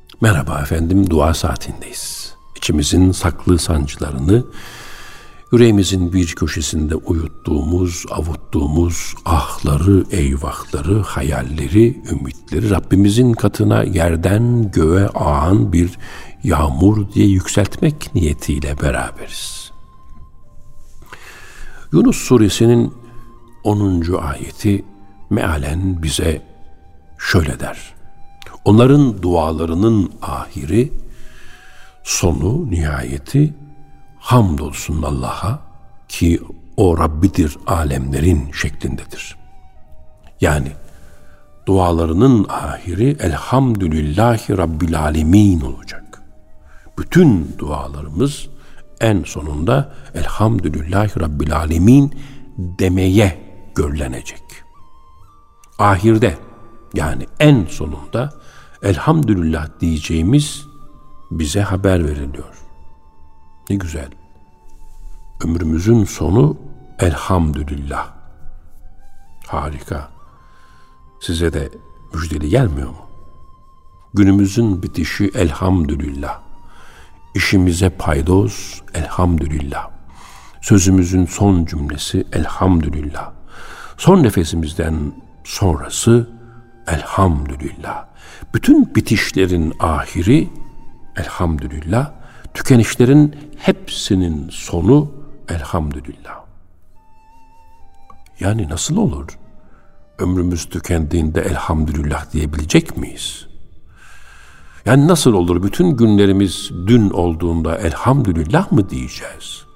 Merhaba efendim, dua saatindeyiz. İçimizin saklı sancılarını, yüreğimizin bir köşesinde uyuttuğumuz, avuttuğumuz ahları, eyvahları, hayalleri, ümitleri Rabbimizin katına yerden göğe ağan bir yağmur diye yükseltmek niyetiyle beraberiz. Yunus suresinin 10. ayeti mealen bize şöyle der: onların dualarının ahiri, sonu, nihayeti hamdolsun Allah'a ki o Rabbidir alemlerin şeklindedir. Yani dualarının ahiri elhamdülillahi Rabbil alemin olacak. Bütün dualarımız en sonunda elhamdülillahi Rabbil alemin demeye göllenecek. Ahirde, yani en sonunda elhamdülillah diyeceğimiz bize haber veriliyor. Ne güzel. Ömrümüzün sonu elhamdülillah. Harika. Size de müjdeli gelmiyor mu? Günümüzün bitişi elhamdülillah. İşimize paydoz elhamdülillah. Sözümüzün son cümlesi elhamdülillah. Son nefesimizden sonrası elhamdülillah. Bütün bitişlerin ahiri elhamdülillah. Tükenişlerin hepsinin sonu elhamdülillah. Yani nasıl olur? Ömrümüz tükendiğinde elhamdülillah diyebilecek miyiz? Yani nasıl olur? Bütün günlerimiz dün olduğunda elhamdülillah mı diyeceğiz?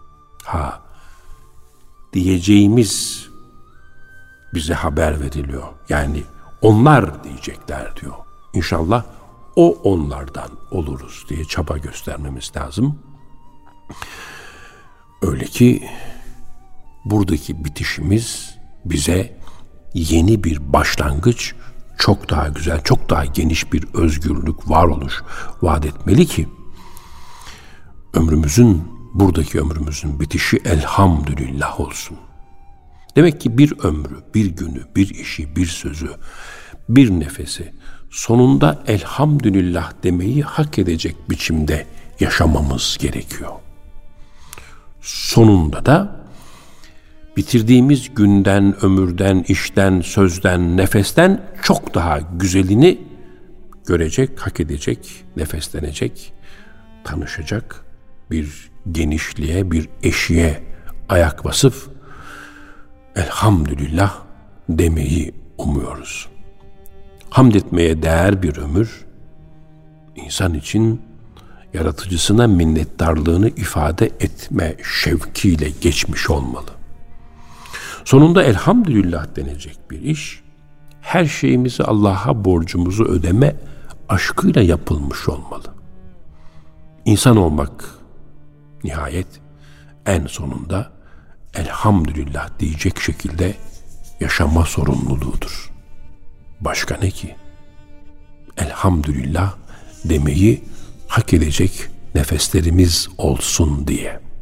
Diyeceğimiz bize haber veriliyor. Yani onlar diyecekler diyor. İnşallah o onlardan oluruz diye çaba göstermemiz lazım. Öyle ki buradaki bitişimiz bize yeni bir başlangıç, çok daha güzel, çok daha geniş bir özgürlük, varoluş vaat etmeli ki buradaki ömrümüzün bitişi elhamdülillah olsun. Demek ki bir ömrü, bir günü, bir işi, bir sözü, bir nefesi sonunda elhamdülillah demeyi hak edecek biçimde yaşamamız gerekiyor. Sonunda da bitirdiğimiz günden, ömürden, işten, sözden, nefesten çok daha güzelini görecek, hak edecek, nefeslenecek, tanışacak bir genişliğe, bir eşiğe ayak basıp elhamdülillah demeyi umuyoruz. Hamd etmeye değer bir ömür, insan için yaratıcısına minnettarlığını ifade etme şevkiyle geçmiş olmalı. Sonunda elhamdülillah denecek bir iş, her şeyimizi Allah'a borcumuzu ödeme aşkıyla yapılmış olmalı. İnsan olmak nihayet en sonunda elhamdülillah diyecek şekilde yaşama sorumluluğudur. Başka ne ki? Elhamdülillah demeyi hak edecek nefeslerimiz olsun diye.